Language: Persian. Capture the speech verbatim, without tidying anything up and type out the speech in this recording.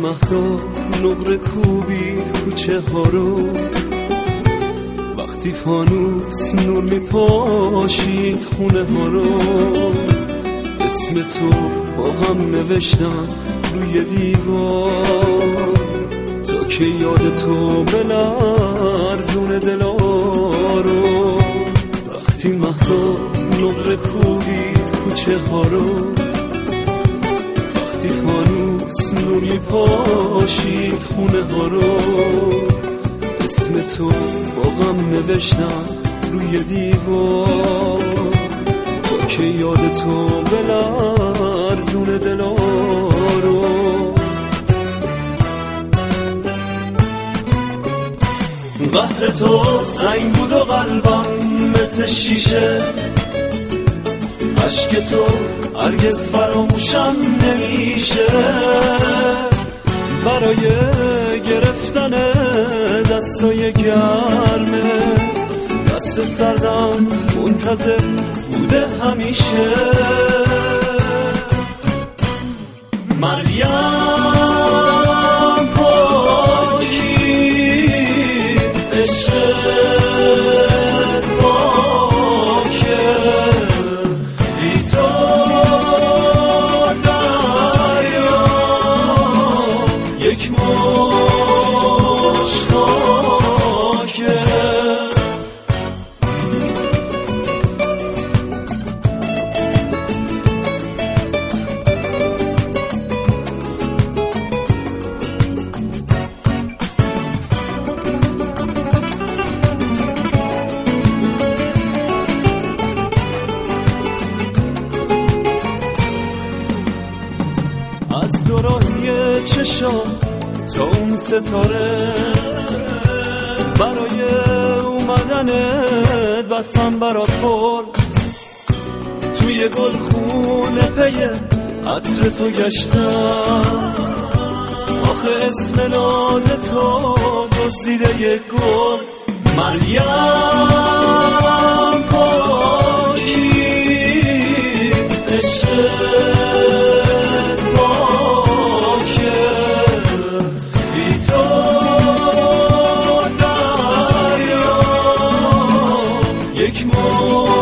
مهدا نقره کوبید کوچه ها رو، وقتی فانوس نور میپاشید خونه ها رو، اسم تو با هم نوشتم روی دیوار تا که یاد تو بلرزون دلا رو. وقتی مهدا نقره کوبید کوچه ها رو، وقتی فانوس نور میپاشید خونه ها رو، اسم تو با غم نوشتم روی دیوار تا که یاد تو بلرزون دلا رو. قهر تو سنگ بود و قلبم مثل شیشه، عشق تو هرگز فراموشم نمیشه. برای گرفتن دستای گرمه دست سردم منتظر بوده همیشه. مریم پاکی عشقت پاکه، بی تو دریا یک مشت خاکه. از دورای چشام تا اون ستاره، برای اومدنت بستم برات پر، توی گل خونه پی عطر تو گشتم. آخه اسم ناز تو دزدیده یک گل. مریم پاکی عشقت پاکه، بی تو دریا یک مشت